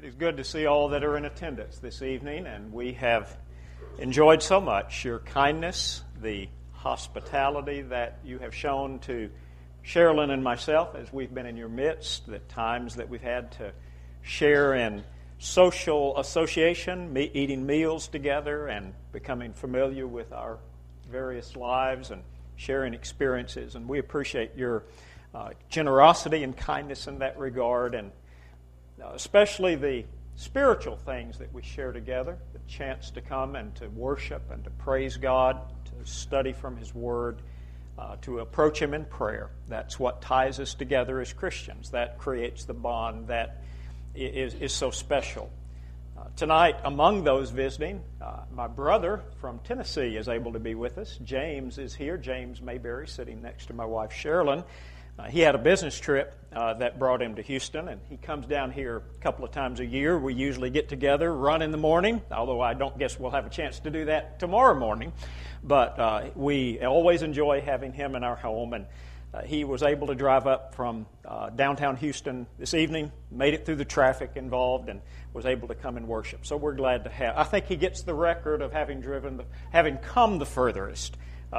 It is good to see all that are in attendance this evening, and we have enjoyed so much your kindness, the hospitality that you have shown to Sherilyn and myself as we've been in your midst, the times that we've had to share in social association, eating meals together and becoming familiar with our various lives and sharing experiences. And we appreciate your generosity and kindness in that regard, and especially the spiritual things that we share together, the chance to come and to worship and to praise God, to study from His Word, to approach Him in prayer. That's what ties us together as Christians. That creates the bond that is so special. Tonight, among those visiting, my brother from Tennessee is able to be with us. James is here. James Mayberry, sitting next to my wife Sherilyn. He had a business trip that brought him to Houston, and he comes down here a couple of times a year. We usually get together, run in the morning, although I don't guess we'll have a chance to do that tomorrow morning. But we always enjoy having him in our home, and he was able to drive up from downtown Houston this evening, made it through the traffic involved, and was able to come and worship. So we're glad to have. I think he gets the record of having come the furthest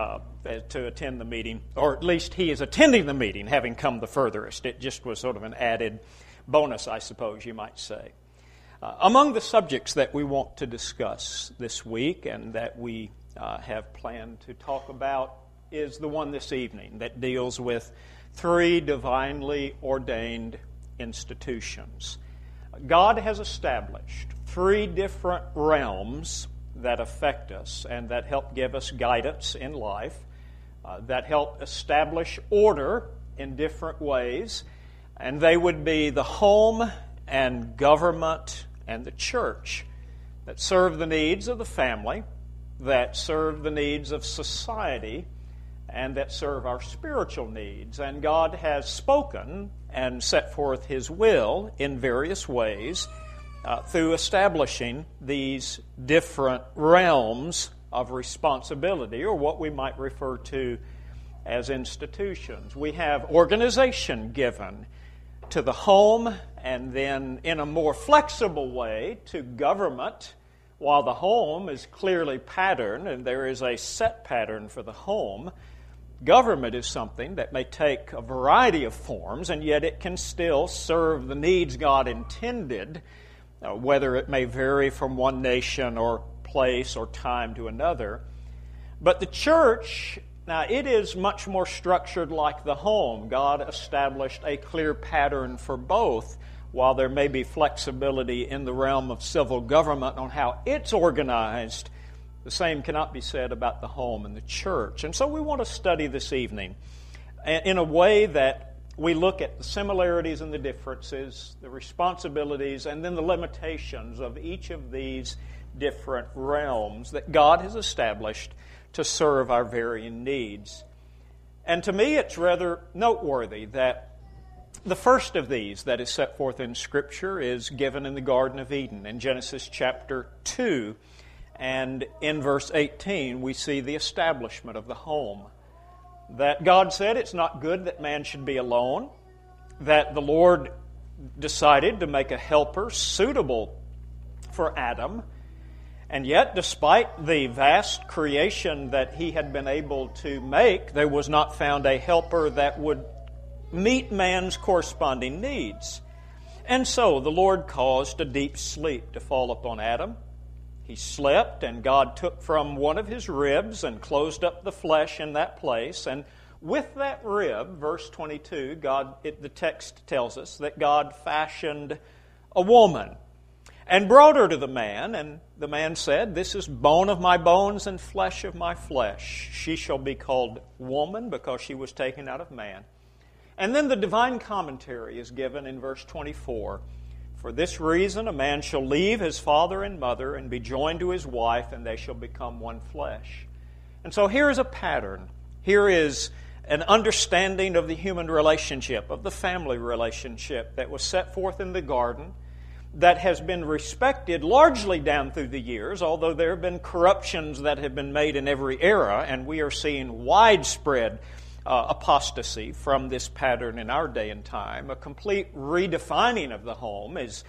to attend the meeting, or at least he is attending the meeting, having come the furthest. It just was sort of an added bonus, I suppose you might say. Among the subjects that we want to discuss this week and that we have planned to talk about is the one this evening that deals with three divinely ordained institutions. God has established three different realms that affect us and that help give us guidance in life, that help establish order in different ways, and they would be the home and government and the church, that serve the needs of the family, that serve the needs of society, and that serve our spiritual needs. And God has spoken and set forth His will in various ways through establishing these different realms of responsibility, or what we might refer to as institutions. We have organization given to the home, and then in a more flexible way to government. While the home is clearly patterned, and there is a set pattern for the home, government is something that may take a variety of forms, and yet it can still serve the needs God intended, whether it may vary from one nation or place or time to another. But the church, now it is much more structured like the home. God established a clear pattern for both, while there may be flexibility in the realm of civil government on how it's organized. The same cannot be said about the home and the church. And so we want to study this evening in a way that we look at the similarities and the differences, the responsibilities, and then the limitations of each of these different realms that God has established to serve our varying needs. And to me, it's rather noteworthy that the first of these that is set forth in Scripture is given in the Garden of Eden in Genesis chapter 2. And in verse 18, we see the establishment of the home. That God said it's not good that man should be alone, that the Lord decided to make a helper suitable for Adam. And yet, despite the vast creation that He had been able to make, there was not found a helper that would meet man's corresponding needs. And so the Lord caused a deep sleep to fall upon Adam. He slept, and God took from one of his ribs and closed up the flesh in that place. And with that rib, verse 22, the text tells us that God fashioned a woman and brought her to the man. And the man said, "This is bone of my bones and flesh of my flesh. She shall be called woman because she was taken out of man." And then the divine commentary is given in verse 24. "For this reason a man shall leave his father and mother and be joined to his wife, and they shall become one flesh." And so here is a pattern. Here is an understanding of the human relationship, of the family relationship that was set forth in the garden, that has been respected largely down through the years, although there have been corruptions that have been made in every era, and we are seeing widespread apostasy from this pattern in our day and time. A complete redefining of the home is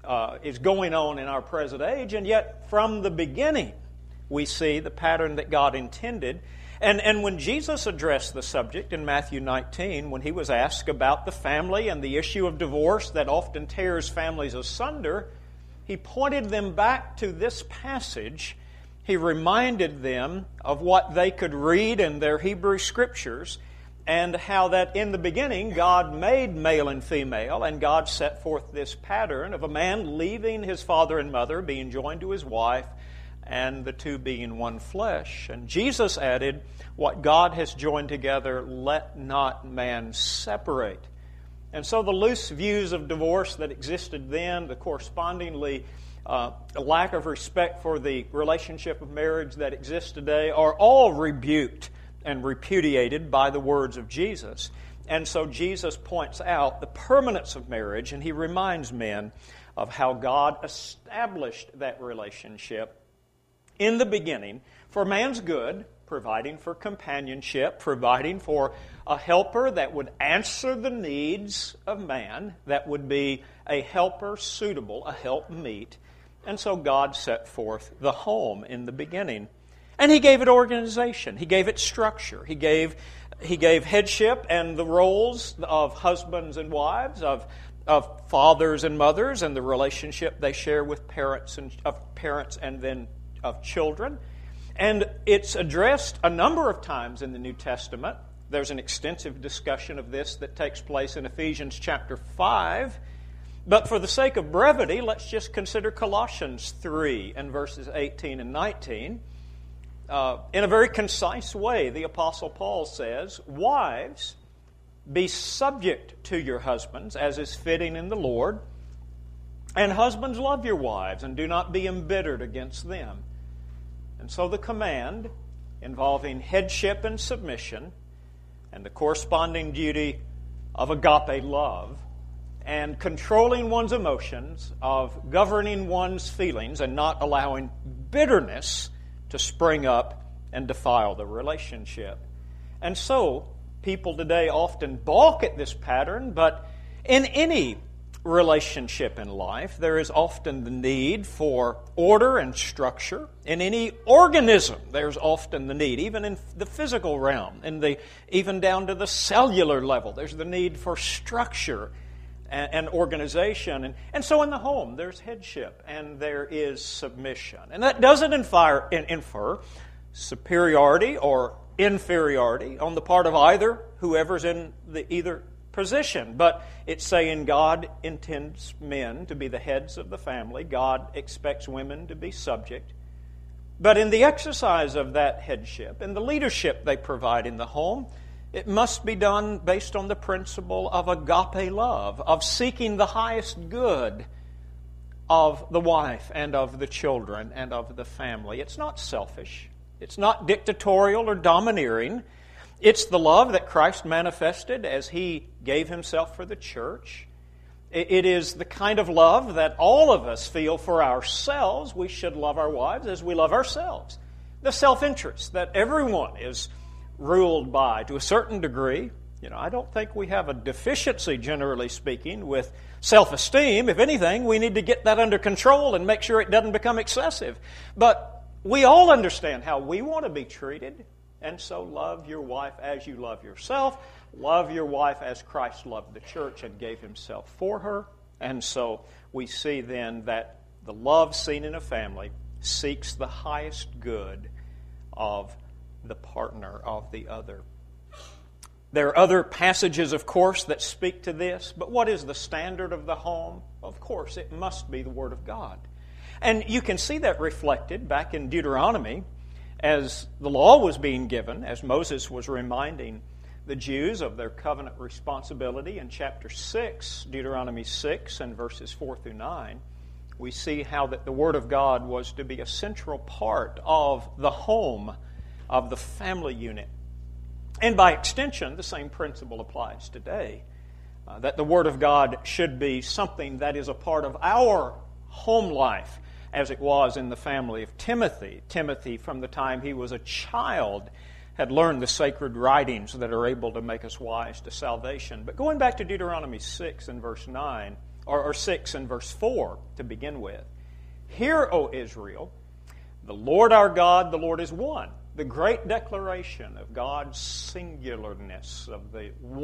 is going on in our present age, and yet from the beginning we see the pattern that God intended. And when Jesus addressed the subject in Matthew 19, when he was asked about the family and the issue of divorce that often tears families asunder, he pointed them back to this passage. He reminded them of what they could read in their Hebrew Scriptures, and how that in the beginning God made male and female, and God set forth this pattern of a man leaving his father and mother, being joined to his wife, and the two being one flesh. And Jesus added, what God has joined together, let not man separate. And so the loose views of divorce that existed then, the correspondingly lack of respect for the relationship of marriage that exists today, are all rebuked and repudiated by the words of Jesus. And so Jesus points out the permanence of marriage, and he reminds men of how God established that relationship in the beginning for man's good, providing for companionship, providing for a helper that would answer the needs of man, that would be a helper suitable, a helpmeet. And so God set forth the home in the beginning. And he gave it organization. He gave it structure. He gave headship and the roles of husbands and wives, of fathers and mothers, and the relationship they share with parents and then of children. And it's addressed a number of times in the New Testament. There's an extensive discussion of this that takes place in Ephesians chapter 5. But for the sake of brevity, let's just consider Colossians 3 and verses 18 and 19. In a very concise way, the Apostle Paul says, wives, be subject to your husbands, as is fitting in the Lord. And husbands, love your wives, and do not be embittered against them. And so the command involving headship and submission, and the corresponding duty of agape love, and controlling one's emotions, of governing one's feelings, and not allowing bitterness to spring up and defile the relationship. And so, people today often balk at this pattern, but in any relationship in life, there is often the need for order and structure. In any organism, there's often the need, even in the physical realm, even down to the cellular level, there's the need for structure and organization. And so in the home, there's headship and there is submission. And that doesn't infer superiority or inferiority on the part of whoever's in either position. But it's saying God intends men to be the heads of the family. God expects women to be subject. But in the exercise of that headship and the leadership they provide in the home, it must be done based on the principle of agape love, of seeking the highest good of the wife and of the children and of the family. It's not selfish. It's not dictatorial or domineering. It's the love that Christ manifested as He gave Himself for the church. It is the kind of love that all of us feel for ourselves. We should love our wives as we love ourselves. The self-interest that everyone is ruled by to a certain degree. I don't think we have a deficiency, generally speaking, with self-esteem. If anything, we need to get that under control and make sure it doesn't become excessive. But we all understand how we want to be treated. And so love your wife as you love yourself. Love your wife as Christ loved the church and gave Himself for her. And so we see then that the love seen in a family seeks the highest good of the partner, of the other. There are other passages, of course, that speak to this. But what is the standard of the home? Of course, it must be the Word of God. And you can see that reflected back in Deuteronomy as the law was being given, as Moses was reminding the Jews of their covenant responsibility in chapter 6, Deuteronomy 6 and verses 4 through 9. We see how that the Word of God was to be a central part of the home, of the family unit. And by extension, the same principle applies today. That the Word of God should be something that is a part of our home life, as it was in the family of Timothy. Timothy, from the time he was a child, had learned the sacred writings that are able to make us wise to salvation. But going back to Deuteronomy 6 and verse 9, or 6 and verse 4 to begin with. Hear, O Israel, the Lord our God, the Lord is one. The great declaration of God's singularness, of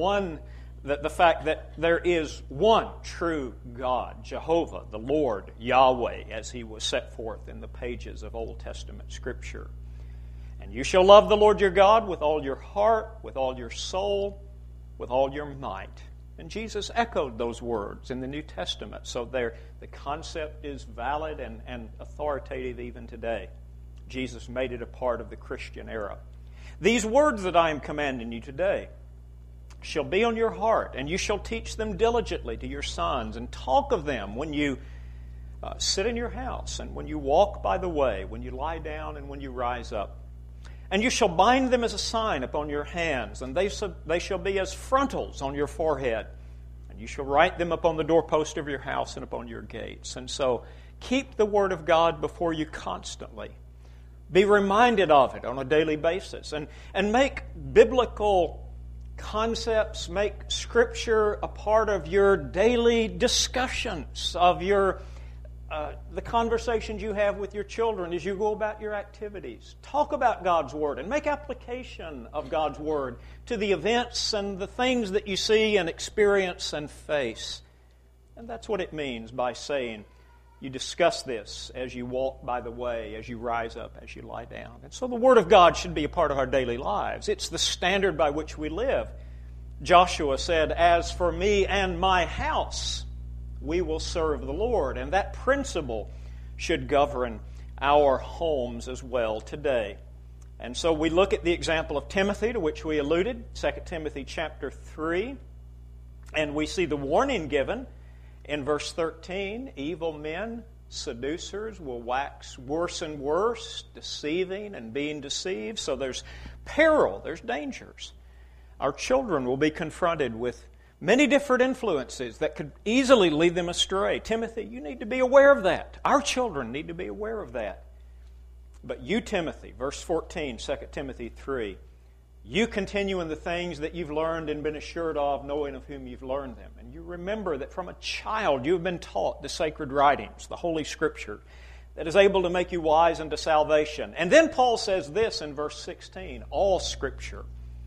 the fact that there is one true God, Jehovah, the Lord, Yahweh, as He was set forth in the pages of Old Testament Scripture. And you shall love the Lord your God with all your heart, with all your soul, with all your might. And Jesus echoed those words in the New Testament, so the concept is valid and authoritative even today. Jesus made it a part of the Christian era. These words that I am commanding you today shall be on your heart, and you shall teach them diligently to your sons, and talk of them when you sit in your house, and when you walk by the way, when you lie down, and when you rise up. And you shall bind them as a sign upon your hands, and they shall be as frontals on your forehead. And you shall write them upon the doorpost of your house and upon your gates. And so keep the Word of God before you constantly. Be reminded of it on a daily basis. And make biblical concepts, make Scripture a part of your daily discussions, of your the conversations you have with your children as you go about your activities. Talk about God's Word and make application of God's Word to the events and the things that you see and experience and face. And that's what it means by saying you discuss this as you walk by the way, as you rise up, as you lie down. And so the Word of God should be a part of our daily lives. It's the standard by which we live. Joshua said, "As for me and my house, we will serve the Lord." And that principle should govern our homes as well today. And so we look at the example of Timothy, to which we alluded, 2 Timothy chapter 3, and we see the warning given in verse 13. Evil men, seducers, will wax worse and worse, deceiving and being deceived. So there's peril, there's dangers. Our children will be confronted with many different influences that could easily lead them astray. Timothy, you need to be aware of that. Our children need to be aware of that. But you, Timothy, verse 14, 2 Timothy 3, you continue in the things that you've learned and been assured of, knowing of whom you've learned them. And you remember that from a child you have been taught the sacred writings, the Holy Scripture, that is able to make you wise unto salvation. And then Paul says this in verse 16, all Scripture,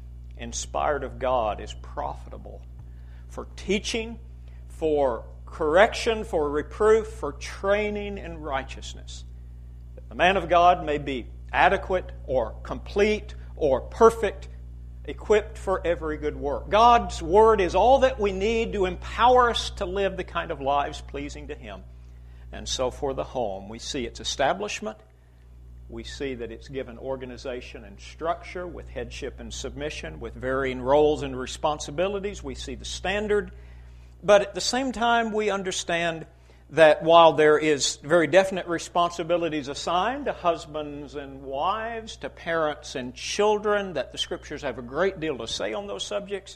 inspired of God, is profitable for teaching, for correction, for reproof, for training in righteousness, that the man of God may be adequate or complete or perfect, equipped for every good work. God's Word is all that we need to empower us to live the kind of lives pleasing to Him. And so for the home, we see its establishment. We see that it's given organization and structure with headship and submission, with varying roles and responsibilities. We see the standard. But at the same time, we understand that while there is very definite responsibilities assigned to husbands and wives, to parents and children, that the Scriptures have a great deal to say on those subjects,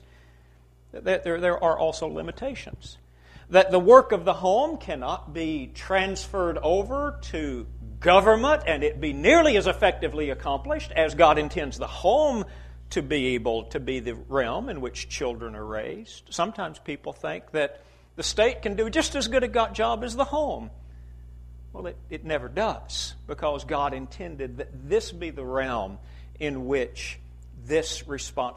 that there are also limitations. That the work of the home cannot be transferred over to government and it be nearly as effectively accomplished as God intends the home to be able to be the realm in which children are raised. Sometimes people think that the state can do just as good a job as the home. Well, it never does, because God intended that this be the realm in which this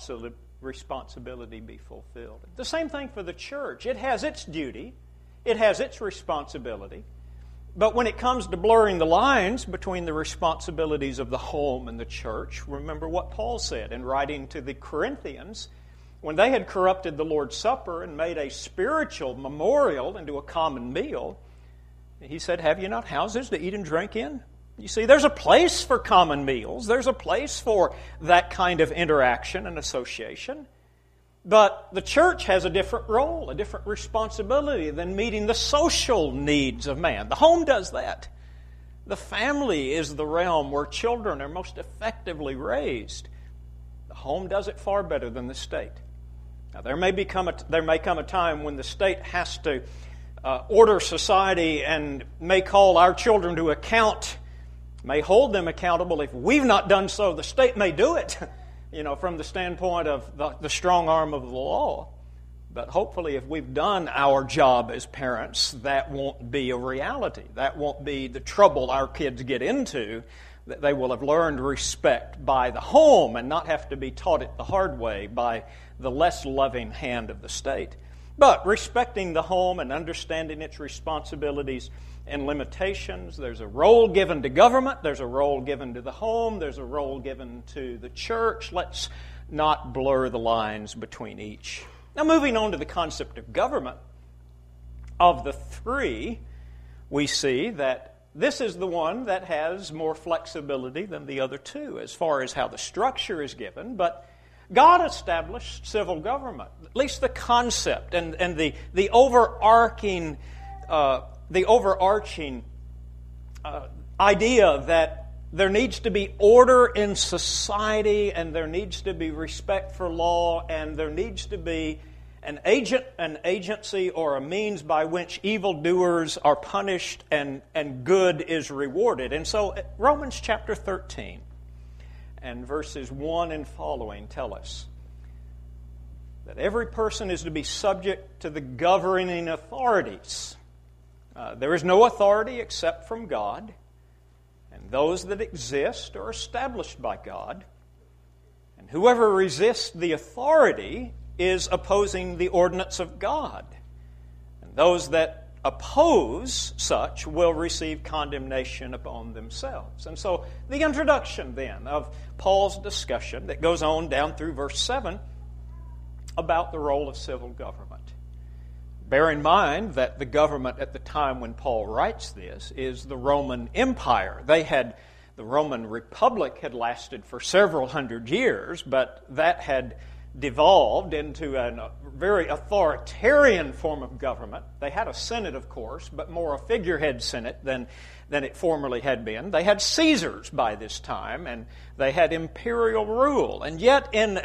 responsibility be fulfilled. The same thing for the church. It has its duty. It has its responsibility. But when it comes to blurring the lines between the responsibilities of the home and the church, remember what Paul said in writing to the Corinthians when they had corrupted the Lord's Supper and made a spiritual memorial into a common meal. He said, "Have you not houses to eat and drink in?" You see, there's a place for common meals. There's a place for that kind of interaction and association. But the church has a different role, a different responsibility than meeting the social needs of man. The home does that. The family is the realm where children are most effectively raised. The home does it far better than the state. Now, there may come a time when the state has to order society and may call our children to account, may hold them accountable. If we've not done so, the state may do it. From the standpoint of the strong arm of the law. But hopefully if we've done our job as parents, that won't be a reality. That won't be the trouble our kids get into, that they will have learned respect by the home and not have to be taught it the hard way by the less loving hand of the state. But respecting the home and understanding its responsibilities and limitations, there's a role given to government, there's a role given to the home, there's a role given to the church. Let's not blur the lines between each. Now, moving on to the concept of government, of the three, we see that this is the one that has more flexibility than the other two as far as how the structure is given, but God established civil government, at least the concept and the overarching idea that there needs to be order in society and there needs to be respect for law and there needs to be an agency or a means by which evildoers are punished and good is rewarded. And so Romans chapter 13 and verses 1 and following tell us that every person is to be subject to the governing authorities. There is no authority except from God, and those that exist are established by God. And whoever resists the authority is opposing the ordinance of God. And those that oppose such will receive condemnation upon themselves. And so the introduction then of Paul's discussion that goes on down through verse 7 about the role of civil government. Bear in mind that the government at the time when Paul writes this is the Roman Empire. The Roman Republic had lasted for several hundred years, but that had devolved into a very authoritarian form of government. They had a Senate, of course, but more a figurehead Senate than it formerly had been. They had Caesars by this time, and they had imperial rule. And yet in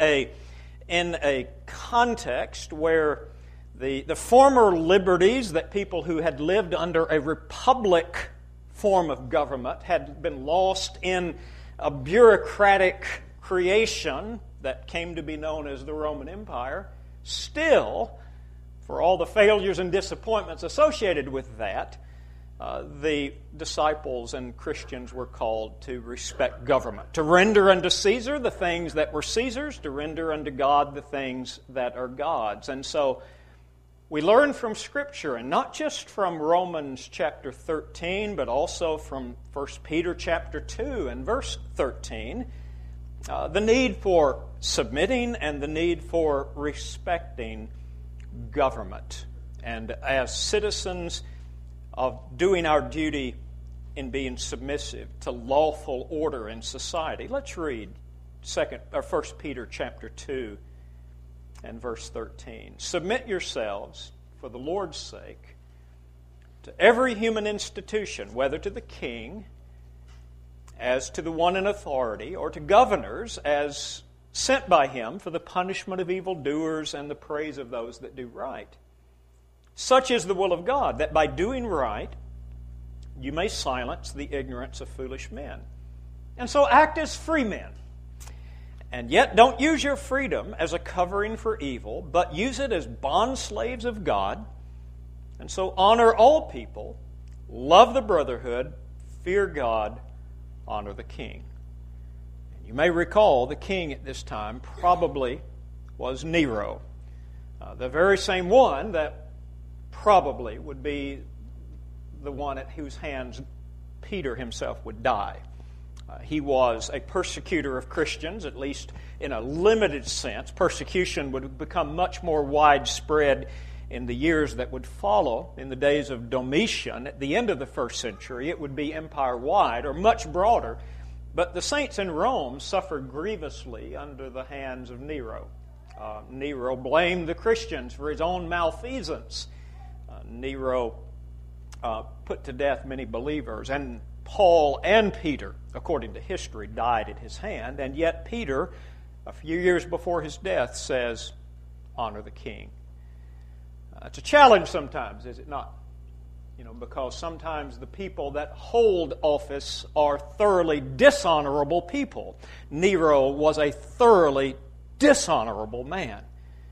a context where the former liberties that people who had lived under a republic form of government had been lost in a bureaucratic creation that came to be known as the Roman Empire, still, for all the failures and disappointments associated with that, the disciples and Christians were called to respect government, to render unto Caesar the things that were Caesar's, to render unto God the things that are God's. And so we learn from Scripture, and not just from Romans chapter 13, but also from 1 Peter chapter 2 and verse 13, the need for submitting and the need for respecting government. And as citizens of doing our duty in being submissive to lawful order in society. Let's read 1 Peter chapter 2 and verse 13. Submit yourselves, for the Lord's sake, to every human institution, whether to the king, as to the one in authority, or to governors as sent by him for the punishment of evildoers and the praise of those that do right. Such is the will of God, that by doing right you may silence the ignorance of foolish men. And so act as free men. And yet don't use your freedom as a covering for evil, but use it as bondslaves of God. And so honor all people, love the brotherhood, fear God, honor the king. And you may recall the king at this time probably was Nero, the very same one that probably would be the one at whose hands Peter himself would die. He was a persecutor of Christians, at least in a limited sense. Persecution would become much more widespread in the years that would follow. In the days of Domitian, at the end of the first century, it would be empire-wide or much broader. But the saints in Rome suffered grievously under the hands of Nero. Nero blamed the Christians for his own malfeasance. Nero put to death many believers, and Paul and Peter, according to history, died at his hand, and yet Peter, a few years before his death, says, honor the king. It's a challenge sometimes, is it not? Because sometimes the people that hold office are thoroughly dishonorable people. Nero was a thoroughly dishonorable man.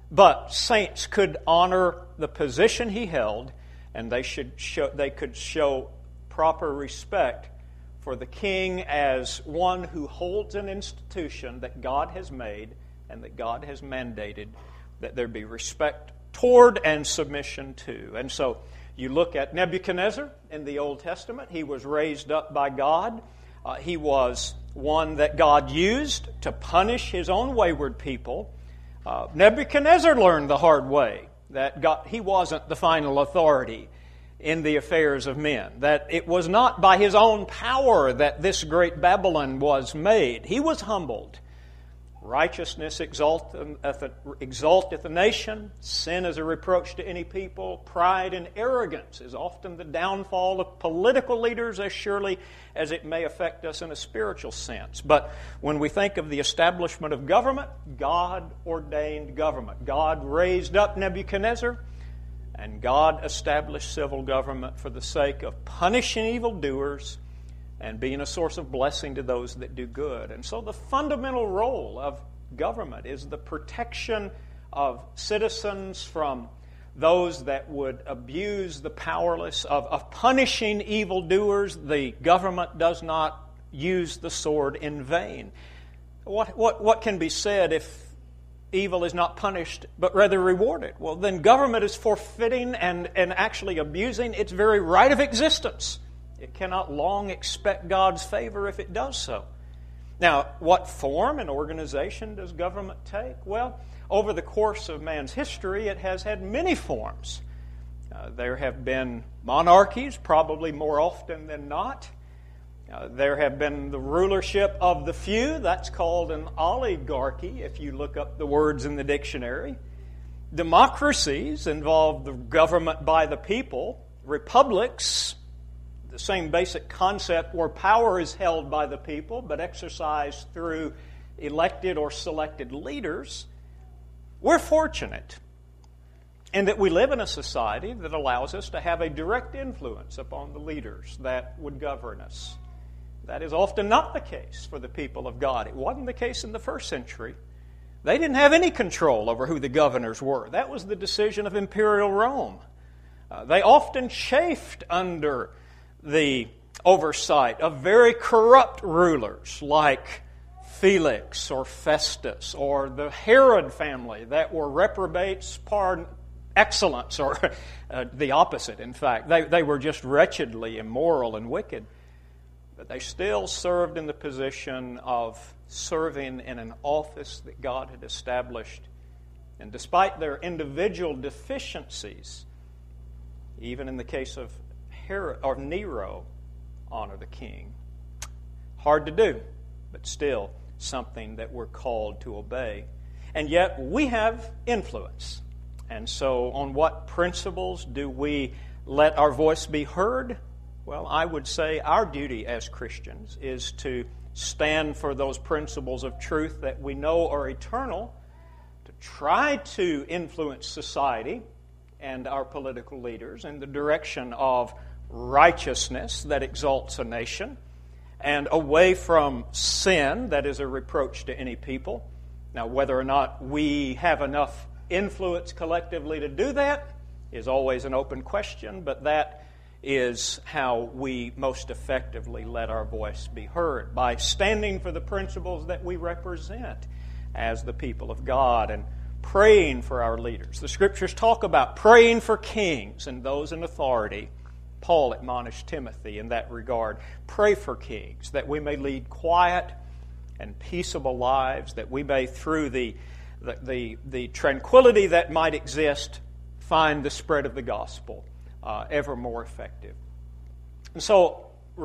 But saints could honor the position he held, and they could show proper respect for the king as one who holds an institution that God has made and that God has mandated that there be respect toward and submission to. And so you look at Nebuchadnezzar in the Old Testament. He was raised up by God. He was one that God used to punish his own wayward people. Nebuchadnezzar learned the hard way that he wasn't the final authority in the affairs of men, that it was not by his own power that this great Babylon was made. He was humbled. Righteousness exalteth a nation. Sin is a reproach to any people. Pride and arrogance is often the downfall of political leaders, as surely as it may affect us in a spiritual sense. But when we think of the establishment of government, God ordained government. God raised up Nebuchadnezzar, and God established civil government for the sake of punishing evildoers and being a source of blessing to those that do good. And so the fundamental role of government is the protection of citizens from those that would abuse the powerless, of punishing evildoers. The government does not use the sword in vain. What can be said if evil is not punished, but rather rewarded? Well, then government is forfeiting and actually abusing its very right of existence. It cannot long expect God's favor if it does so. Now, what form and organization does government take? Well, over the course of man's history, it has had many forms. There have been monarchies, probably more often than not. There have been the rulership of the few. That's called an oligarchy, if you look up the words in the dictionary. Democracies involve the government by the people. Republics, the same basic concept where power is held by the people but exercised through elected or selected leaders. We're fortunate in that we live in a society that allows us to have a direct influence upon the leaders that would govern us. That is often not the case for the people of God. It wasn't the case in the first century. They didn't have any control over who the governors were. That was the decision of imperial Rome. They often chafed under the oversight of very corrupt rulers like Felix or Festus or the Herod family that were reprobates par excellence, or the opposite, in fact. They were just wretchedly immoral and wicked. But they still served in the position of serving in an office that God had established. And despite their individual deficiencies, even in the case of Herod or Nero, honor the king. Hard to do, but still something that we're called to obey. And yet we have influence. And so on what principles do we let our voice be heard? Well, I would say our duty as Christians is to stand for those principles of truth that we know are eternal, to try to influence society and our political leaders in the direction of righteousness that exalts a nation, and away from sin that is a reproach to any people. Now, whether or not we have enough influence collectively to do that is always an open question, but that is how we most effectively let our voice be heard, by standing for the principles that we represent as the people of God and praying for our leaders. The Scriptures talk about praying for kings and those in authority. Paul admonished Timothy in that regard. Pray for kings, that we may lead quiet and peaceable lives, that we may, through the tranquility that might exist, find the spread of the gospel ever more effective. And so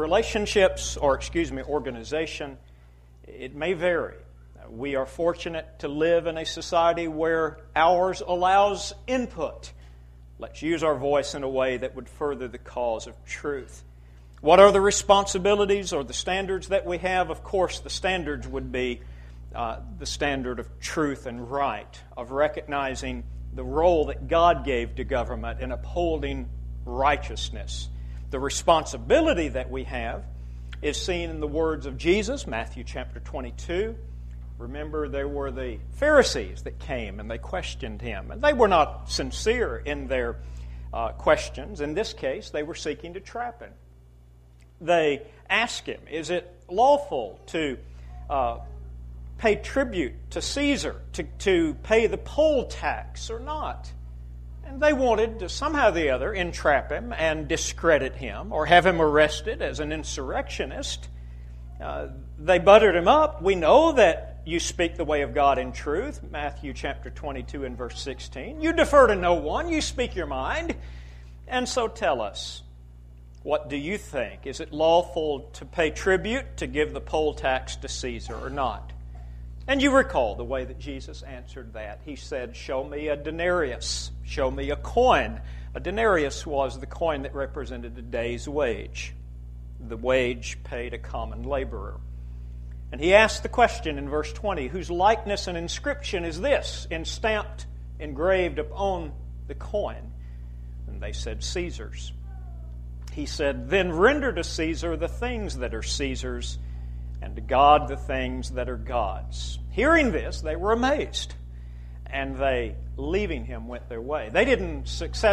organization, it may vary. We are fortunate to live in a society where ours allows input. Let's use our voice in a way that would further the cause of truth. What are the responsibilities or the standards that we have? Of course, the standards would be the standard of truth and right, of recognizing the role that God gave to government in upholding righteousness. The responsibility that we have is seen in the words of Jesus, Matthew chapter 22. Remember, there were the Pharisees that came and they questioned him. And they were not sincere in their questions. In this case, they were seeking to trap him. They asked him, is it lawful to pay tribute to Caesar, to pay the poll tax or not? And they wanted to somehow or the other entrap him and discredit him or have him arrested as an insurrectionist. They buttered him up. We know that you speak the way of God in truth, Matthew chapter 22 and verse 16. You defer to no one. You speak your mind. And so tell us, what do you think? Is it lawful to pay tribute, to give the poll tax to Caesar or not? And you recall the way that Jesus answered that. He said, show me a denarius. Show me a coin. A denarius was the coin that represented a day's wage. The wage paid a common laborer. And he asked the question in verse 20, whose likeness and inscription is this, engraved upon the coin? And they said, Caesar's. He said, then render to Caesar the things that are Caesar's, and to God the things that are God's. Hearing this, they were amazed, and they, leaving him, went their way. They didn't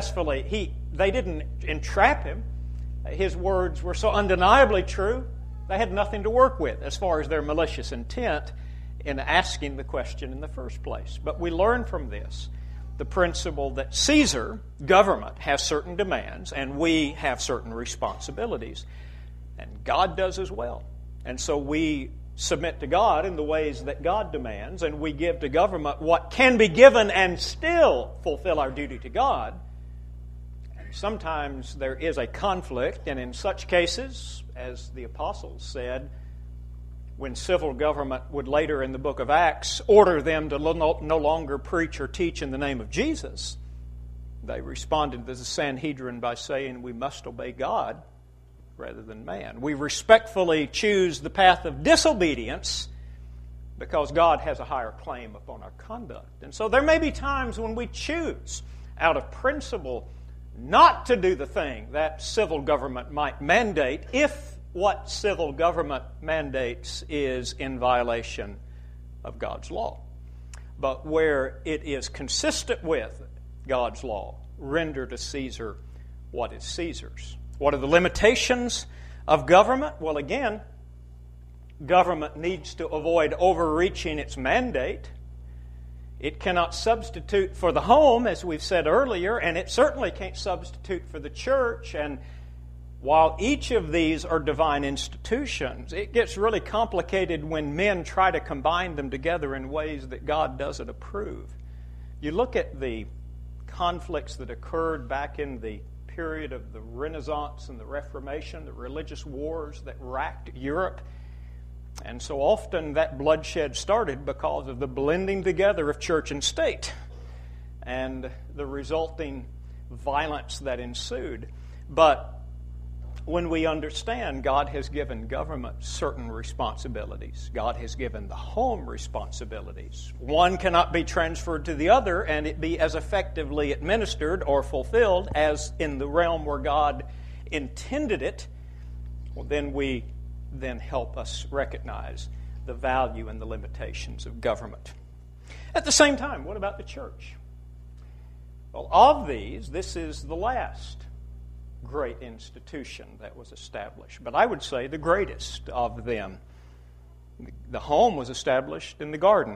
entrap him. His words were so undeniably true, they had nothing to work with as far as their malicious intent in asking the question in the first place. But we learn from this the principle that Caesar, government, has certain demands, and we have certain responsibilities. And God does as well. And so we submit to God in the ways that God demands, and we give to government what can be given and still fulfill our duty to God. And sometimes there is a conflict, and in such cases, as the apostles said, when civil government would later in the book of Acts order them to no longer preach or teach in the name of Jesus, they responded to the Sanhedrin by saying, we must obey God rather than man. We respectfully choose the path of disobedience because God has a higher claim upon our conduct. And so there may be times when we choose out of principle not to do the thing that civil government might mandate if what civil government mandates is in violation of God's law. But where it is consistent with God's law, render to Caesar what is Caesar's. What are the limitations of government? Well, again, government needs to avoid overreaching its mandate. It cannot substitute for the home, as we've said earlier, and it certainly can't substitute for the church. And while each of these are divine institutions, it gets really complicated when men try to combine them together in ways that God doesn't approve. You look at the conflicts that occurred back in the period of the Renaissance and the Reformation, the religious wars that racked Europe. And so often that bloodshed started because of the blending together of church and state and the resulting violence that ensued. But when we understand God has given government certain responsibilities, God has given the home responsibilities. One cannot be transferred to the other and it be as effectively administered or fulfilled as in the realm where God intended it. Well, then help us recognize the value and the limitations of government. At the same time, what about the church? Well, of these, this is the last great institution that was established. But I would say the greatest of them. The home was established in the garden.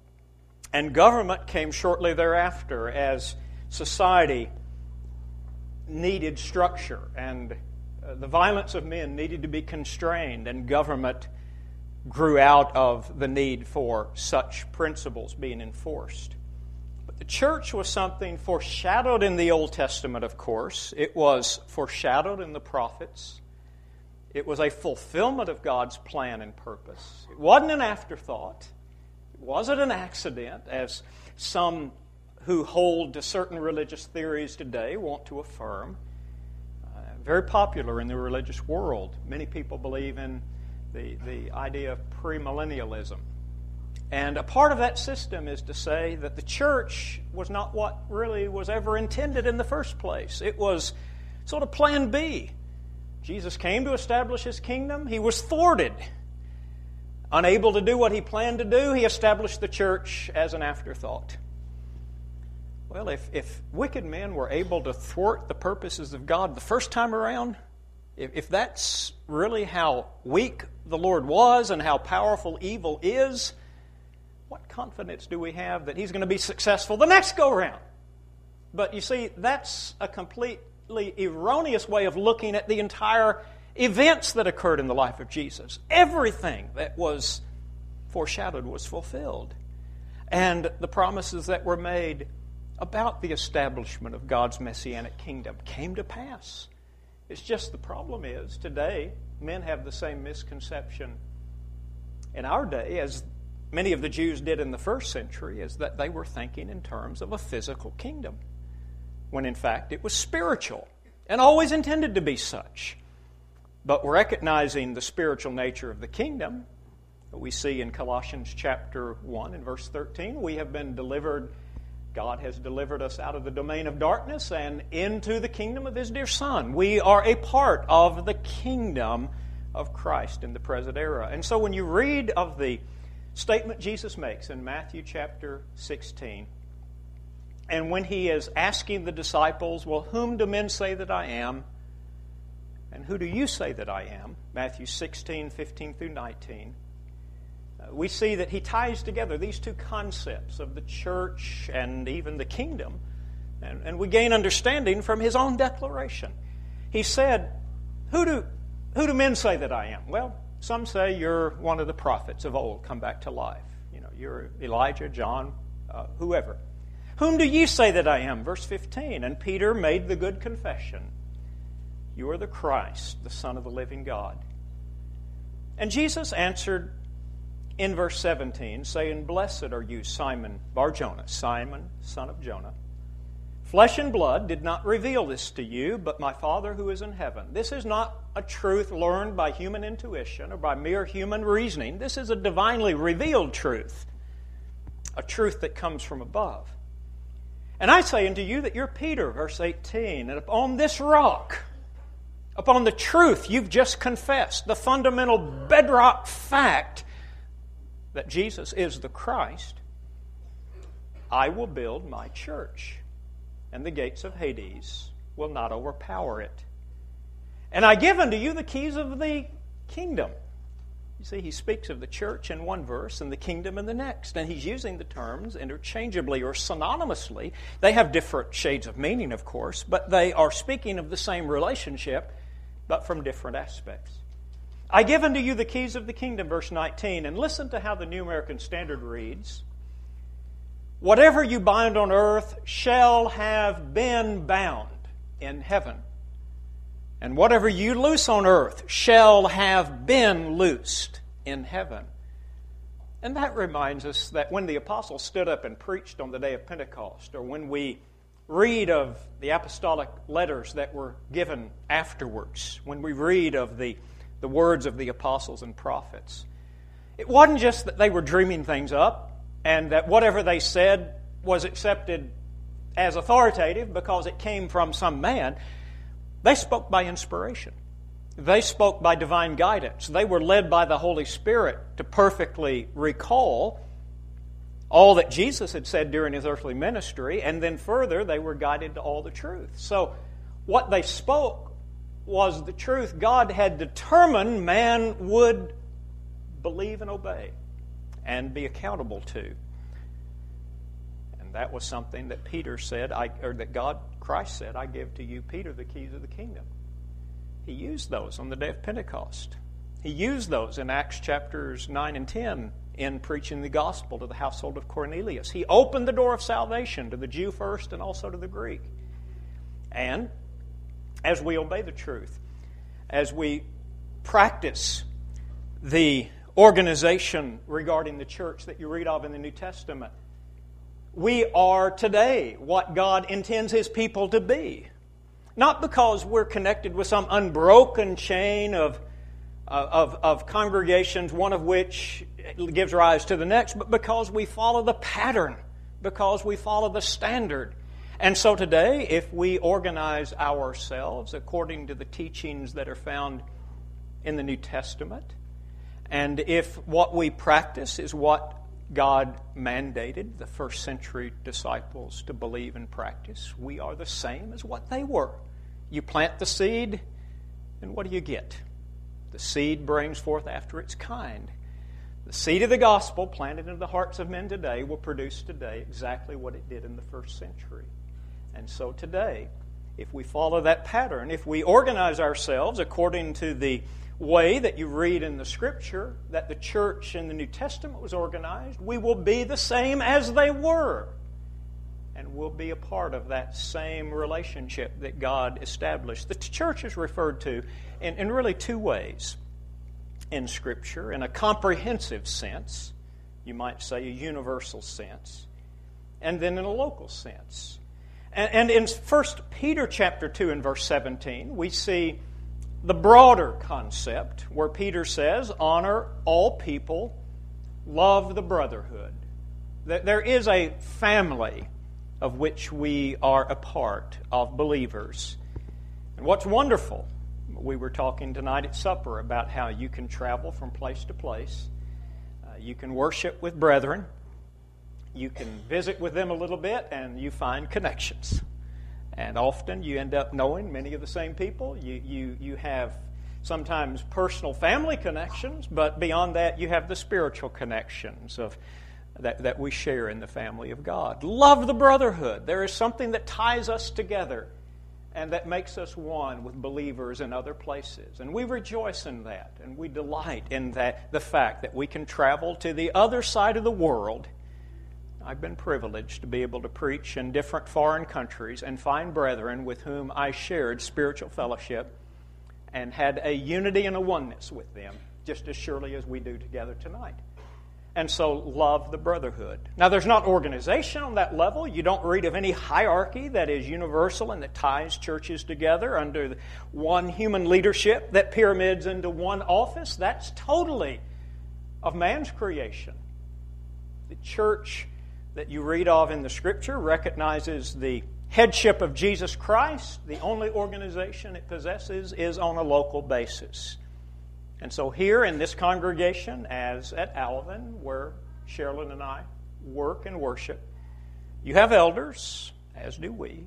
And government came shortly thereafter as society needed structure and the violence of men needed to be constrained, and government grew out of the need for such principles being enforced. But the church was something foreshadowed in the Old Testament, of course. It was foreshadowed in the prophets. It was a fulfillment of God's plan and purpose. It wasn't an afterthought. It wasn't an accident, as some who hold to certain religious theories today want to affirm. Very popular in the religious world. Many people believe in the idea of premillennialism. And a part of that system is to say that the church was not what really was ever intended in the first place. It was sort of plan B. Jesus came to establish His kingdom. He was thwarted. Unable to do what he planned to do, he established the church as an afterthought. Well, if wicked men were able to thwart the purposes of God the first time around, if that's really how weak the Lord was and how powerful evil is, what confidence do we have that He's going to be successful the next go-round? But you see, that's a completely erroneous way of looking at the entire events that occurred in the life of Jesus. Everything that was foreshadowed was fulfilled. And the promises that were made about the establishment of God's Messianic kingdom came to pass. It's just the problem is, today, men have the same misconception in our day as many of the Jews did in the first century, is that they were thinking in terms of a physical kingdom, when in fact it was spiritual and always intended to be such. But recognizing the spiritual nature of the kingdom, we see in Colossians chapter 1 and verse 13, we have been delivered, God has delivered us out of the domain of darkness and into the kingdom of His dear Son. We are a part of the kingdom of Christ in the present era. And so when you read of the statement Jesus makes in Matthew chapter 16, and when He is asking the disciples, well, whom do men say that I am? And who do you say that I am? Matthew 16, 15 through 19. We see that He ties together these two concepts of the church and even the kingdom. And we gain understanding from His own declaration. He said, who do men say that I am? Well, some say you're one of the prophets of old come back to life. You know, you're Elijah, John, whoever. Whom do ye say that I am? Verse 15. And Peter made the good confession. You are the Christ, the Son of the living God. And Jesus answered in verse 17, saying, Blessed are you, Simon Bar-Jonah, Simon, son of Jonah. Flesh and blood did not reveal this to you, but my Father who is in heaven. This is not a truth learned by human intuition or by mere human reasoning. This is a divinely revealed truth, a truth that comes from above. And I say unto you that you're Peter, verse 18, and upon this rock, upon the truth you've just confessed, the fundamental bedrock fact that Jesus is the Christ, I will build my church, and the gates of Hades will not overpower it. And I give unto you the keys of the kingdom. You see, he speaks of the church in one verse and the kingdom in the next. And he's using the terms interchangeably or synonymously. They have different shades of meaning, of course, but they are speaking of the same relationship, but from different aspects. I give unto you the keys of the kingdom, verse 19. And listen to how the New American Standard reads. Whatever you bind on earth shall have been bound in heaven. And whatever you loose on earth shall have been loosed in heaven. And that reminds us that when the apostles stood up and preached on the day of Pentecost, or when we read of the apostolic letters that were given afterwards, when we read of the words of the apostles and prophets, it wasn't just that they were dreaming things up and that whatever they said was accepted as authoritative because it came from some man. They spoke by inspiration. They spoke by divine guidance. They were led by the Holy Spirit to perfectly recall all that Jesus had said during His earthly ministry, and then further, they were guided to all the truth. So what they spoke was the truth God had determined man would believe and obey and be accountable to. And that was something that Peter said, Christ said, I give to you, Peter, the keys of the kingdom. He used those on the day of Pentecost. He used those in Acts chapters 9 and 10 in preaching the gospel to the household of Cornelius. He opened the door of salvation to the Jew first and also to the Greek. And as we obey the truth, as we practice the organization regarding the church that you read of in the New Testament, we are today what God intends His people to be. Not because we're connected with some unbroken chain of congregations, one of which gives rise to the next, but because we follow the pattern, because we follow the standard. And so today, if we organize ourselves according to the teachings that are found in the New Testament, And if what we practice is what God mandated the first century disciples to believe and practice, we are the same as what they were. You plant the seed, and what do you get? The seed brings forth after its kind. The seed of the gospel planted into the hearts of men today will produce today exactly what it did in the first century. And so today, if we follow that pattern, if we organize ourselves according to the way that you read in the Scripture, that the church in the New Testament was organized, we will be the same as they were. And we'll be a part of that same relationship that God established. The church is referred to in really two ways in Scripture. In a comprehensive sense, you might say a universal sense, and then in a local sense. And in 1 Peter chapter 2 and verse 17, we see the broader concept where Peter says, honor all people, love the brotherhood. There is a family of which we are a part of believers. And what's wonderful, we were talking tonight at supper about how you can travel from place to place. You can worship with brethren. You can visit with them a little bit and you find connections. And often you end up knowing many of the same people. You have sometimes personal family connections, but beyond that you have the spiritual connections that we share in the family of God. Love the brotherhood. There is something that ties us together and that makes us one with believers in other places. And we rejoice in that, and we delight in that, the fact that we can travel to the other side of the world. I've been privileged to be able to preach in different foreign countries and find brethren with whom I shared spiritual fellowship and had a unity and a oneness with them, just as surely as we do together tonight. And so love the brotherhood. Now, there's not organization on that level. You don't read of any hierarchy that is universal and that ties churches together under one human leadership that pyramids into one office. That's totally of man's creation. The church that you read of in the Scripture recognizes the headship of Jesus Christ. The only organization it possesses is on a local basis. And so here in this congregation, as at Alvin, where Sherilyn and I work and worship, you have elders, as do we.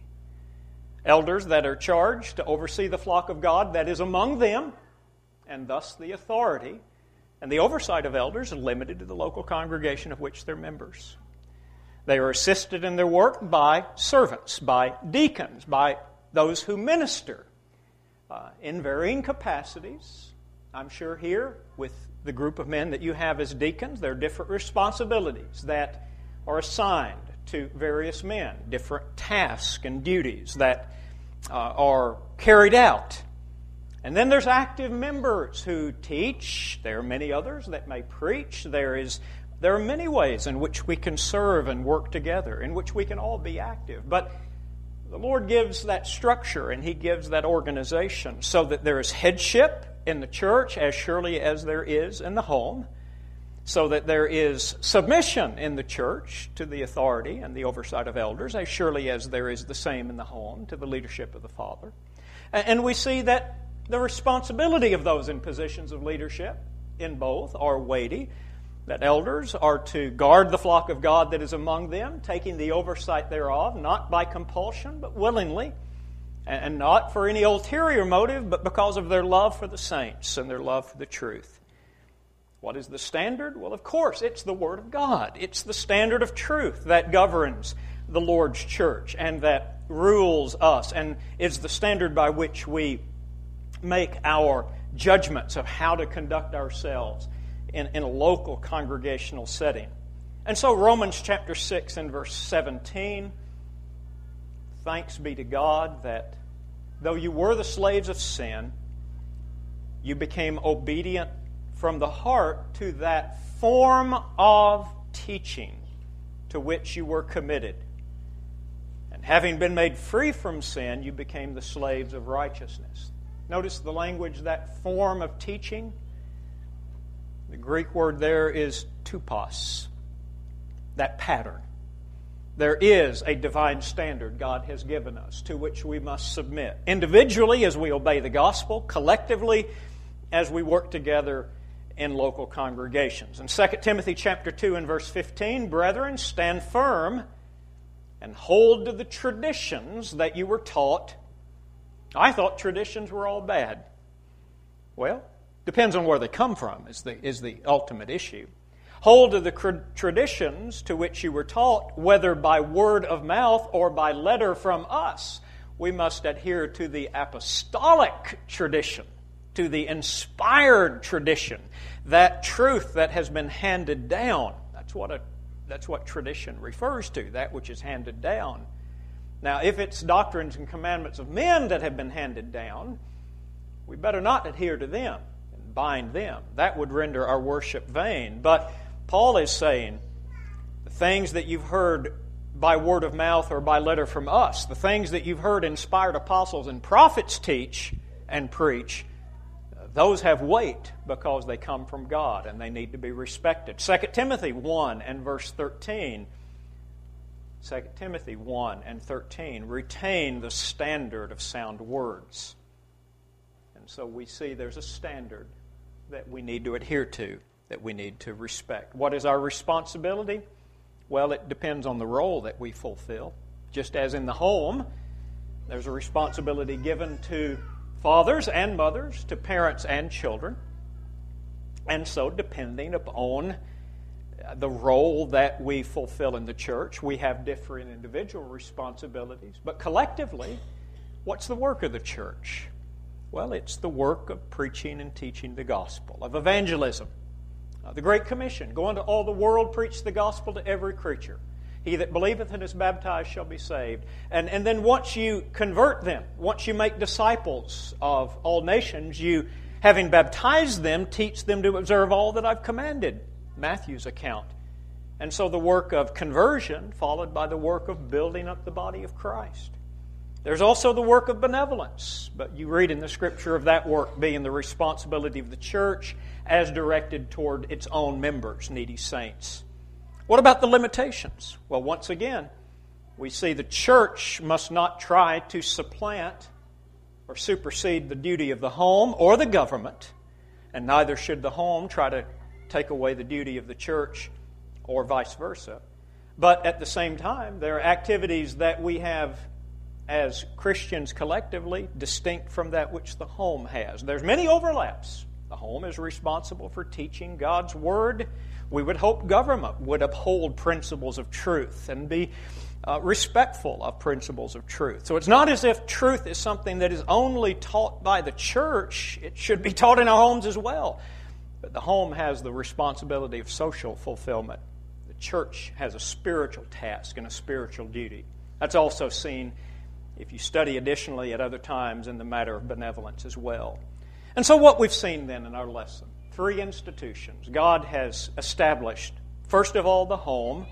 Elders that are charged to oversee the flock of God that is among them, and thus the authority and the oversight of elders is limited to the local congregation of which they're members. They are assisted in their work by servants, by deacons, by those who minister in varying capacities. I'm sure here, with the group of men that you have as deacons, there are different responsibilities that are assigned to various men, different tasks and duties that are carried out. And then there's active members who teach. There are many others that may preach. There are many ways in which we can serve and work together, in which we can all be active. But the Lord gives that structure and He gives that organization so that there is headship in the church as surely as there is in the home, so that there is submission in the church to the authority and the oversight of elders as surely as there is the same in the home to the leadership of the Father. And we see that the responsibility of those in positions of leadership in both are weighty, that elders are to guard the flock of God that is among them, taking the oversight thereof, not by compulsion, but willingly, and not for any ulterior motive, but because of their love for the saints and their love for the truth. What is the standard? Well, of course, it's the Word of God. It's the standard of truth that governs the Lord's church and that rules us and is the standard by which we make our judgments of how to conduct ourselves in a local congregational setting. And so Romans chapter 6 and verse 17, thanks be to God that though you were the slaves of sin, you became obedient from the heart to that form of teaching to which you were committed. And having been made free from sin, you became the slaves of righteousness. Notice the language, that form of teaching. The Greek word there is tupos, that pattern. There is a divine standard God has given us to which we must submit. Individually as we obey the gospel, collectively as we work together in local congregations. In 2 Timothy chapter 2 and verse 15, brethren, stand firm and hold to the traditions that you were taught. I thought traditions were all bad. Well, depends on where they come from is the ultimate issue. Hold to the traditions to which you were taught, whether by word of mouth or by letter from us. We must adhere to the apostolic tradition, to the inspired tradition, that truth that has been handed down. That's what tradition refers to, that which is handed down. Now, if it's doctrines and commandments of men that have been handed down, we better not adhere to them and bind them. That would render our worship vain. But Paul is saying, the things that you've heard by word of mouth or by letter from us, the things that you've heard inspired apostles and prophets teach and preach, those have weight because they come from God and they need to be respected. 2 Timothy 1 and verse 13. 2 Timothy 1 and 13. Retain the standard of sound words. And so we see there's a standard that we need to adhere to, that we need to respect. What is our responsibility? Well, it depends on the role that we fulfill. Just as in the home, there's a responsibility given to fathers and mothers, to parents and children. And so, depending upon the role that we fulfill in the church, we have different individual responsibilities. But collectively, what's the work of the church? Well, it's the work of preaching and teaching the gospel, of evangelism. The Great Commission, go into all the world, preach the gospel to every creature. He that believeth and is baptized shall be saved. And then once you convert them, once you make disciples of all nations, you, having baptized them, teach them to observe all that I've commanded. Matthew's account. And so the work of conversion followed by the work of building up the body of Christ. There's also the work of benevolence, but you read in the Scripture of that work being the responsibility of the church as directed toward its own members, needy saints. What about the limitations? Well, once again, we see the church must not try to supplant or supersede the duty of the home or the government, and neither should the home try to take away the duty of the church or vice versa. But at the same time, there are activities that we have as Christians collectively distinct from that which the home has. There's many overlaps. The home is responsible for teaching God's Word. We would hope government would uphold principles of truth and be respectful of principles of truth. So it's not as if truth is something that is only taught by the church. It should be taught in our homes as well. But the home has the responsibility of social fulfillment. The church has a spiritual task and a spiritual duty. That's also seen, if you study additionally at other times, in the matter of benevolence as well. And so what we've seen then in our lesson, 3 institutions. God has established, first of all, the home.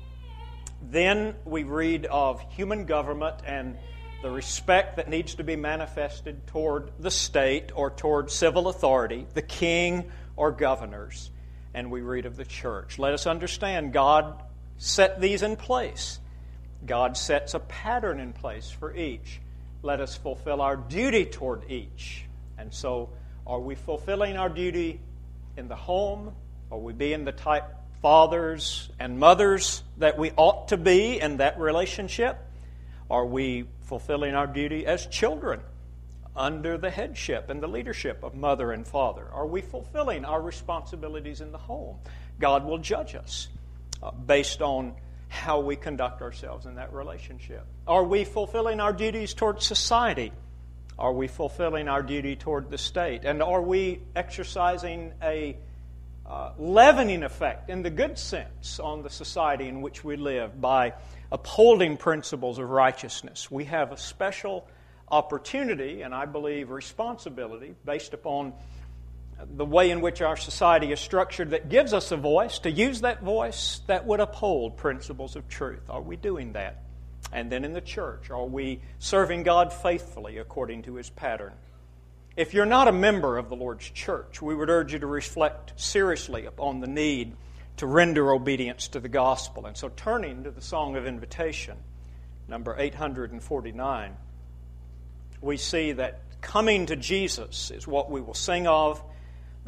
Then we read of human government and the respect that needs to be manifested toward the state or toward civil authority, the king or governors. And we read of the church. Let us understand God set these in place. God sets a pattern in place for each. Let us fulfill our duty toward each. And so, are we fulfilling our duty in the home? Are we being the type fathers and mothers that we ought to be in that relationship? Are we fulfilling our duty as children under the headship and the leadership of mother and father? Are we fulfilling our responsibilities in the home? God will judge us based on how we conduct ourselves in that relationship. Are we fulfilling our duties toward society? Are we fulfilling our duty toward the state? And are we exercising a leavening effect in the good sense on the society in which we live by upholding principles of righteousness? We have a special opportunity, and I believe responsibility, based upon the way in which our society is structured, that gives us a voice, to use that voice that would uphold principles of truth. Are we doing that? And then in the church, are we serving God faithfully according to His pattern? If you're not a member of the Lord's church, we would urge you to reflect seriously upon the need to render obedience to the gospel. And so turning to the Song of Invitation, number 849, we see that coming to Jesus is what we will sing of.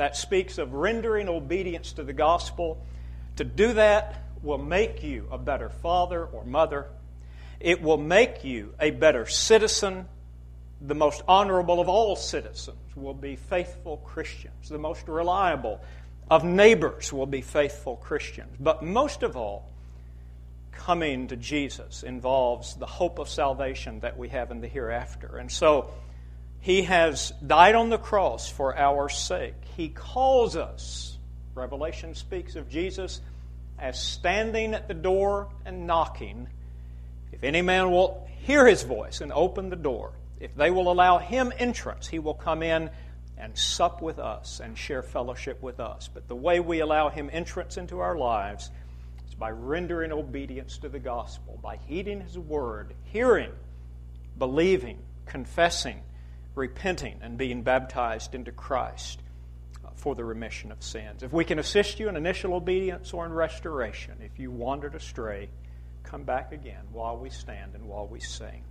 that speaks of rendering obedience to the gospel. To do that will make you a better father or mother. It will make you a better citizen. The most honorable of all citizens will be faithful Christians. The most reliable of neighbors will be faithful Christians. But most of all, coming to Jesus involves the hope of salvation that we have in the hereafter. And so, He has died on the cross for our sake. He calls us. Revelation speaks of Jesus as standing at the door and knocking. If any man will hear His voice and open the door, if they will allow Him entrance, He will come in and sup with us and share fellowship with us. But the way we allow Him entrance into our lives is by rendering obedience to the gospel, by heeding His word, hearing, believing, confessing, repenting, and being baptized into Christ for the remission of sins. If we can assist you in initial obedience or in restoration, if you wandered astray, come back again while we stand and while we sing.